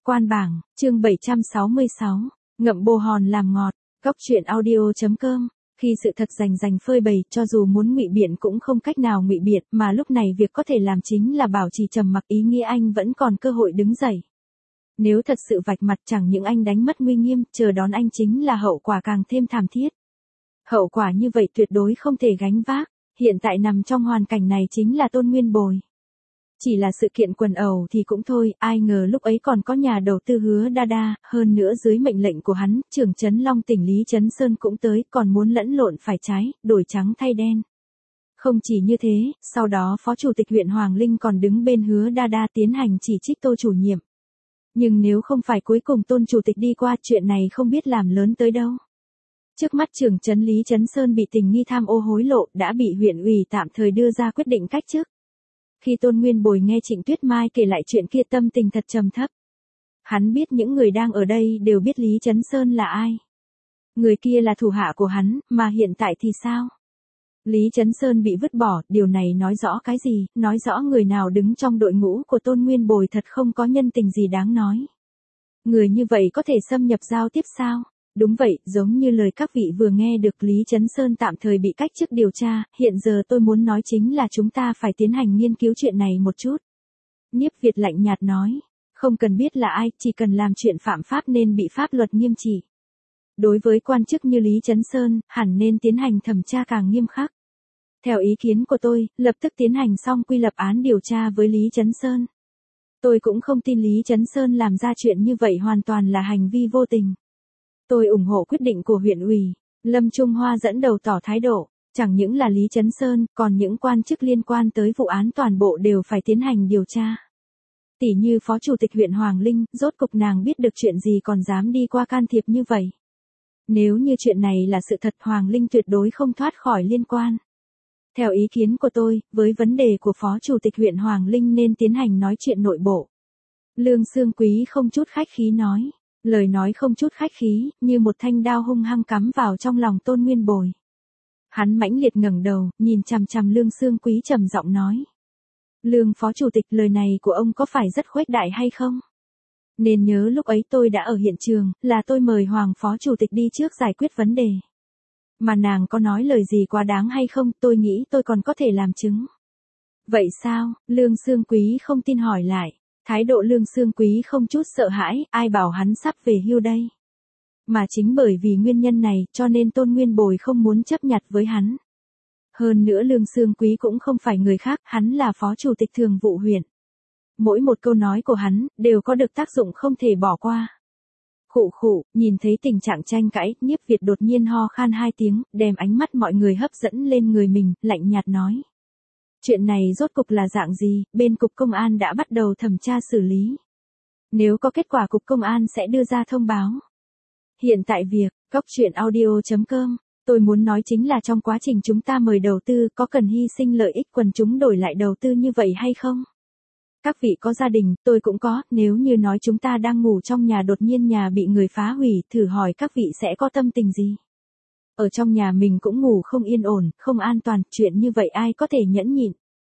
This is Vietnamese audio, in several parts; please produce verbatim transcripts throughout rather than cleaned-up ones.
Quan bảng, chương bảy trăm sáu mươi sáu, ngậm bồ hòn làm ngọt, góc truyện audio.com. Khi sự thật rành rành phơi bày, cho dù muốn ngụy biện cũng không cách nào ngụy biện, mà lúc này việc có thể làm chính là bảo trì trầm mặc, ý nghĩa anh vẫn còn cơ hội đứng dậy. Nếu thật sự vạch mặt, chẳng những anh đánh mất uy nghiêm, chờ đón anh chính là hậu quả càng thêm thảm thiết. Hậu quả như vậy tuyệt đối không thể gánh vác, hiện tại nằm trong hoàn cảnh này chính là Tôn Nguyên Bồi. Chỉ là sự kiện quần ẩu thì cũng thôi, ai ngờ lúc ấy còn có nhà đầu tư Hứa Đa Đa, hơn nữa dưới mệnh lệnh của hắn, trưởng trấn Long tỉnh Lý Trấn Sơn cũng tới, còn muốn lẫn lộn phải trái, đổi trắng thay đen. Không chỉ như thế, sau đó Phó Chủ tịch huyện Hoàng Linh còn đứng bên Hứa Đa Đa tiến hành chỉ trích Tô chủ nhiệm. Nhưng nếu không phải cuối cùng Tôn Chủ tịch đi qua, chuyện này không biết làm lớn tới đâu. Trước mắt trưởng trấn Lý Trấn Sơn bị tình nghi tham ô hối lộ, đã bị huyện ủy tạm thời đưa ra quyết định cách chức. Khi Tôn Nguyên Bồi nghe Trịnh Tuyết Mai kể lại chuyện kia, tâm tình thật trầm thấp. Hắn biết những người đang ở đây đều biết Lý Trấn Sơn là ai. Người kia là thủ hạ của hắn, mà hiện tại thì sao? Lý Trấn Sơn bị vứt bỏ, điều này nói rõ cái gì? Nói rõ người nào đứng trong đội ngũ của Tôn Nguyên Bồi thật không có nhân tình gì đáng nói. Người như vậy có thể xâm nhập giao tiếp sao? Đúng vậy, giống như lời các vị vừa nghe được, Lý Trấn Sơn tạm thời bị cách chức điều tra, hiện giờ tôi muốn nói chính là chúng ta phải tiến hành nghiên cứu chuyện này một chút. Nhiếp Việt lạnh nhạt nói, không cần biết là ai, chỉ cần làm chuyện phạm pháp nên bị pháp luật nghiêm trị. Đối với quan chức như Lý Trấn Sơn, hẳn nên tiến hành thẩm tra càng nghiêm khắc. Theo ý kiến của tôi, lập tức tiến hành xong quy lập án điều tra với Lý Trấn Sơn. Tôi cũng không tin Lý Trấn Sơn làm ra chuyện như vậy hoàn toàn là hành vi vô tình. Tôi ủng hộ quyết định của huyện ủy, Lâm Trung Hoa dẫn đầu tỏ thái độ, chẳng những là Lý Trấn Sơn, còn những quan chức liên quan tới vụ án toàn bộ đều phải tiến hành điều tra. Tỷ như Phó Chủ tịch huyện Hoàng Linh, rốt cục nàng biết được chuyện gì còn dám đi qua can thiệp như vậy. Nếu như chuyện này là sự thật, Hoàng Linh tuyệt đối không thoát khỏi liên quan. Theo ý kiến của tôi, với vấn đề của Phó Chủ tịch huyện Hoàng Linh nên tiến hành nói chuyện nội bộ. Lương Xương Quý không chút khách khí nói. Lời nói không chút khách khí, như một thanh đao hung hăng cắm vào trong lòng Tôn Nguyên Bồi. Hắn mãnh liệt ngẩng đầu, nhìn chằm chằm Lương Xương Quý trầm giọng nói. Lương Phó Chủ tịch, lời này của ông có phải rất khuếch đại hay không? Nên nhớ lúc ấy tôi đã ở hiện trường, là tôi mời Hoàng Phó Chủ tịch đi trước giải quyết vấn đề. Mà nàng có nói lời gì quá đáng hay không, tôi nghĩ tôi còn có thể làm chứng. Vậy sao? Lương Xương Quý không tin hỏi lại. Thái độ Lương Xương Quý không chút sợ hãi, ai bảo hắn sắp về hưu đây. Mà chính bởi vì nguyên nhân này, cho nên Tôn Nguyên Bồi không muốn chấp nhặt với hắn. Hơn nữa Lương Xương Quý cũng không phải người khác, hắn là Phó Chủ tịch Thường vụ huyện. Mỗi một câu nói của hắn, đều có được tác dụng không thể bỏ qua. Khụ khụ, nhìn thấy tình trạng tranh cãi, Nhiếp Việt đột nhiên ho khan hai tiếng, đem ánh mắt mọi người hấp dẫn lên người mình, lạnh nhạt nói. Chuyện này rốt cục là dạng gì, bên Cục Công an đã bắt đầu thẩm tra xử lý. Nếu có kết quả Cục Công an sẽ đưa ra thông báo. Hiện tại việc, góc truyện audio.com, tôi muốn nói chính là trong quá trình chúng ta mời đầu tư có cần hy sinh lợi ích quần chúng đổi lại đầu tư như vậy hay không? Các vị có gia đình, tôi cũng có, nếu như nói chúng ta đang ngủ trong nhà đột nhiên nhà bị người phá hủy, thử hỏi các vị sẽ có tâm tình gì? Ở trong nhà mình cũng ngủ không yên ổn, không an toàn, chuyện như vậy ai có thể nhẫn nhịn.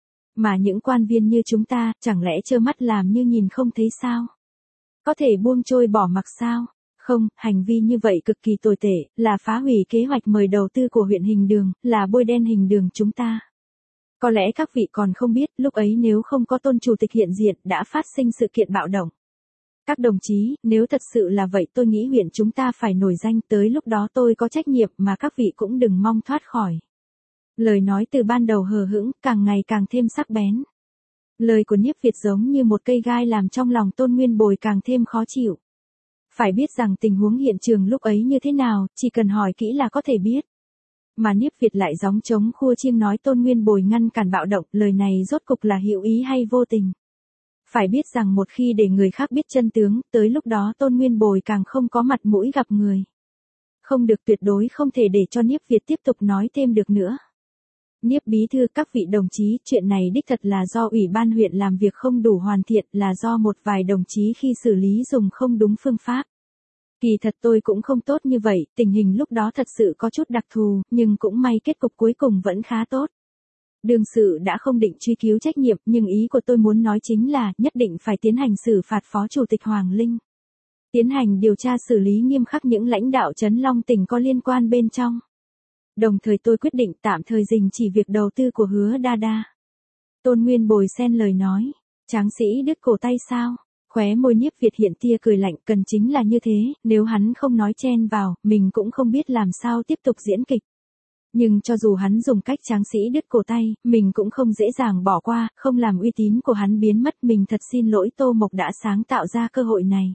Mà những quan viên như chúng ta, chẳng lẽ trơ mắt làm như nhìn không thấy sao? Có thể buông trôi bỏ mặc sao? Không, hành vi như vậy cực kỳ tồi tệ, là phá hủy kế hoạch mời đầu tư của huyện Hình Đường, là bôi đen Hình Đường chúng ta. Có lẽ các vị còn không biết, lúc ấy nếu không có Tôn Chủ tịch hiện diện, đã phát sinh sự kiện bạo động. Các đồng chí, nếu thật sự là vậy tôi nghĩ huyện chúng ta phải nổi danh, tới lúc đó tôi có trách nhiệm mà các vị cũng đừng mong thoát khỏi. Lời nói từ ban đầu hờ hững, càng ngày càng thêm sắc bén. Lời của Nhiếp Việt giống như một cây gai làm trong lòng Tôn Nguyên Bồi càng thêm khó chịu. Phải biết rằng tình huống hiện trường lúc ấy như thế nào, chỉ cần hỏi kỹ là có thể biết. Mà Nhiếp Việt lại gióng trống khua chiêng nói Tôn Nguyên Bồi ngăn cản bạo động, lời này rốt cục là hữu ý hay vô tình. Phải biết rằng một khi để người khác biết chân tướng, tới lúc đó Tôn Nguyên Bồi càng không có mặt mũi gặp người. Không được, tuyệt đối không thể để cho Nhiếp Việt tiếp tục nói thêm được nữa. Nhiếp bí thư, các vị đồng chí, chuyện này đích thật là do Ủy ban huyện làm việc không đủ hoàn thiện, là do một vài đồng chí khi xử lý dùng không đúng phương pháp. Kỳ thật tôi cũng không tốt như vậy, tình hình lúc đó thật sự có chút đặc thù, nhưng cũng may kết cục cuối cùng vẫn khá tốt. Đương sự đã không định truy cứu trách nhiệm, nhưng ý của tôi muốn nói chính là nhất định phải tiến hành xử phạt Phó Chủ tịch Hoàng Linh. Tiến hành điều tra xử lý nghiêm khắc những lãnh đạo Trấn Long tỉnh có liên quan bên trong. Đồng thời tôi quyết định tạm thời đình chỉ việc đầu tư của Hứa Đa Đa. Tôn Nguyên Bồi xen lời nói, tráng sĩ đứt cổ tay sao? Khóe môi Nhiếp Việt hiện tia cười lạnh, cần chính là như thế, nếu hắn không nói chen vào, mình cũng không biết làm sao tiếp tục diễn kịch. Nhưng cho dù hắn dùng cách tráng sĩ đứt cổ tay, mình cũng không dễ dàng bỏ qua, không làm uy tín của hắn biến mất. Mình thật xin lỗi Tô Mộc đã sáng tạo ra cơ hội này.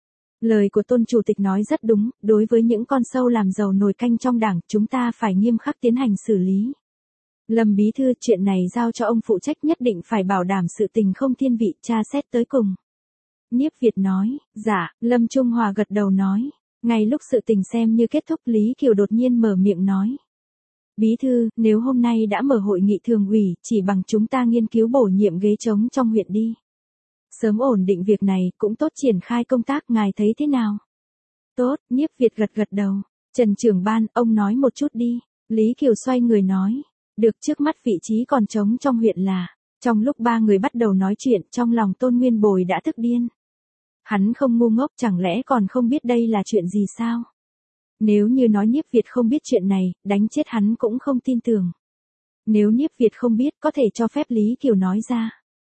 Lời của Tôn Chủ tịch nói rất đúng, đối với những con sâu làm dầu nồi canh trong đảng, chúng ta phải nghiêm khắc tiến hành xử lý. Lâm Bí Thư, chuyện này giao cho ông phụ trách, nhất định phải bảo đảm sự tình không thiên vị, tra xét tới cùng. Nhiếp Việt nói, dạ. Lâm Trung Hòa gật đầu nói. Ngay lúc sự tình xem như kết thúc, Lý Kiều đột nhiên mở miệng nói. Bí thư, nếu hôm nay đã mở hội nghị thường ủy, chỉ bằng chúng ta nghiên cứu bổ nhiệm ghế trống trong huyện đi. Sớm ổn định việc này, cũng tốt triển khai công tác, ngài thấy thế nào? Tốt, Nhiếp Việt gật gật đầu. Trần trưởng ban, ông nói một chút đi. Lý Kiều xoay người nói. Được, trước mắt vị trí còn trống trong huyện là. Trong lúc ba người bắt đầu nói chuyện, trong lòng Tôn Nguyên Bồi đã tức điên. Hắn không ngu ngốc, chẳng lẽ còn không biết đây là chuyện gì sao? Nếu như nói Nhiếp Việt không biết chuyện này, đánh chết hắn cũng không tin tưởng. Nếu Nhiếp Việt không biết, có thể cho phép Lý Kiều nói ra.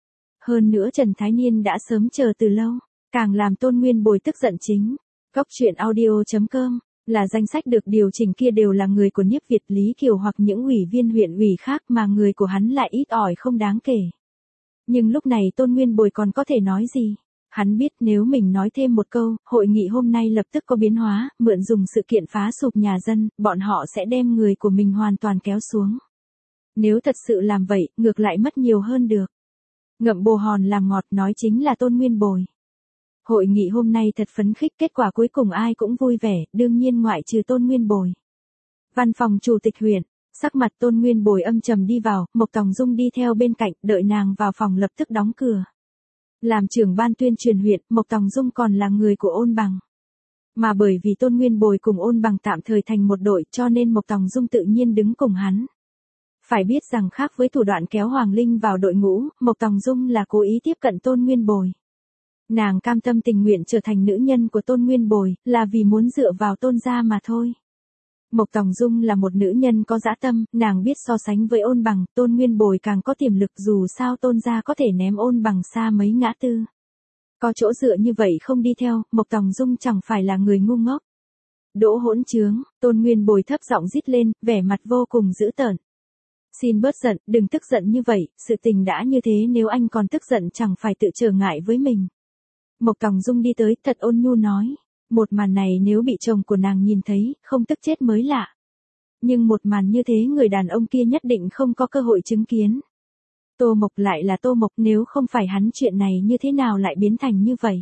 Hơn nữa Trần Thái Niên đã sớm chờ từ lâu, càng làm Tôn Nguyên Bồi tức giận chính. Góc truyện audio chấm com là danh sách được điều chỉnh kia đều là người của Nhiếp Việt, Lý Kiều hoặc những ủy viên huyện ủy khác mà người của hắn lại ít ỏi không đáng kể. Nhưng lúc này Tôn Nguyên Bồi còn có thể nói gì? Hắn biết nếu mình nói thêm một câu, hội nghị hôm nay lập tức có biến hóa, mượn dùng sự kiện phá sụp nhà dân, bọn họ sẽ đem người của mình hoàn toàn kéo xuống. Nếu thật sự làm vậy, ngược lại mất nhiều hơn được. Ngậm bồ hòn làm ngọt, nói chính là Tôn Nguyên Bồi. Hội nghị hôm nay thật phấn khích, kết quả cuối cùng ai cũng vui vẻ, đương nhiên ngoại trừ Tôn Nguyên Bồi. Văn phòng Chủ tịch huyện, sắc mặt Tôn Nguyên Bồi âm trầm đi vào, Mộc Tòng Dung đi theo bên cạnh, đợi nàng vào phòng lập tức đóng cửa. Làm trưởng ban tuyên truyền huyện, Mộc Tòng Dung còn là người của Ôn Bằng. Mà bởi vì Tôn Nguyên Bồi cùng Ôn Bằng tạm thời thành một đội, cho nên Mộc Tòng Dung tự nhiên đứng cùng hắn. Phải biết rằng khác với thủ đoạn kéo Hoàng Linh vào đội ngũ, Mộc Tòng Dung là cố ý tiếp cận Tôn Nguyên Bồi. Nàng cam tâm tình nguyện trở thành nữ nhân của Tôn Nguyên Bồi, là vì muốn dựa vào Tôn gia mà thôi. Mộc Tòng Dung là một nữ nhân có dã tâm, nàng biết so sánh với Ôn Bằng, Tôn Nguyên Bồi càng có tiềm lực, dù sao Tôn gia có thể ném Ôn Bằng xa mấy ngã tư. Có chỗ dựa như vậy không đi theo, Mộc Tòng Dung chẳng phải là người ngu ngốc. Đỗ hỗn trướng, Tôn Nguyên Bồi thấp giọng rít lên, vẻ mặt vô cùng dữ tợn. Xin bớt giận, đừng tức giận như vậy, sự tình đã như thế, nếu anh còn tức giận chẳng phải tự trở ngại với mình. Mộc Tòng Dung đi tới, thật ôn nhu nói. Một màn này nếu bị chồng của nàng nhìn thấy, không tức chết mới lạ. Nhưng một màn như thế người đàn ông kia nhất định không có cơ hội chứng kiến. Tô Mộc lại là Tô Mộc, nếu không phải hắn chuyện này như thế nào lại biến thành như vậy.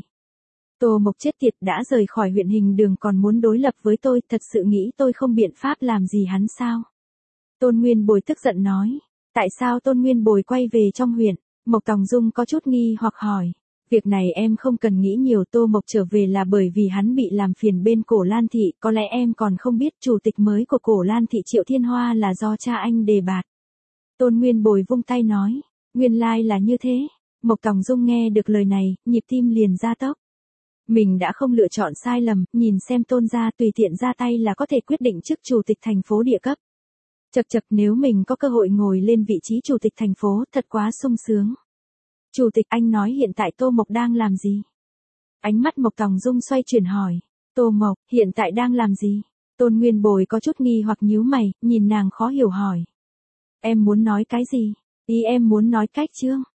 Tô Mộc chết tiệt, đã rời khỏi huyện Hình Đường còn muốn đối lập với tôi, thật sự nghĩ tôi không biện pháp làm gì hắn sao? Tôn Nguyên Bồi tức giận nói. Tại sao Tôn Nguyên Bồi quay về trong huyện? Mộc Tòng Dung có chút nghi hoặc hỏi. Việc này em không cần nghĩ nhiều, Tô Mộc trở về là bởi vì hắn bị làm phiền bên Cổ Lan Thị, có lẽ em còn không biết chủ tịch mới của Cổ Lan Thị Triệu Thiên Hoa là do cha anh đề bạt. Tôn Nguyên Bồi vung tay nói, nguyên lai là như thế. Mộc Tòng Dung nghe được lời này, nhịp tim liền gia tốc. Mình đã không lựa chọn sai lầm, nhìn xem Tôn gia tùy tiện ra tay là có thể quyết định chức chủ tịch thành phố địa cấp. Chật chật, nếu mình có cơ hội ngồi lên vị trí chủ tịch thành phố, thật quá sung sướng. Chủ tịch, anh nói hiện tại Tô Mộc đang làm gì? Ánh mắt Mộc Tòng Dung xoay chuyển hỏi. Tô Mộc, hiện tại đang làm gì? Tôn Nguyên Bồi có chút nghi hoặc nhíu mày, nhìn nàng khó hiểu hỏi. Em muốn nói cái gì? Ý em muốn nói cách chương.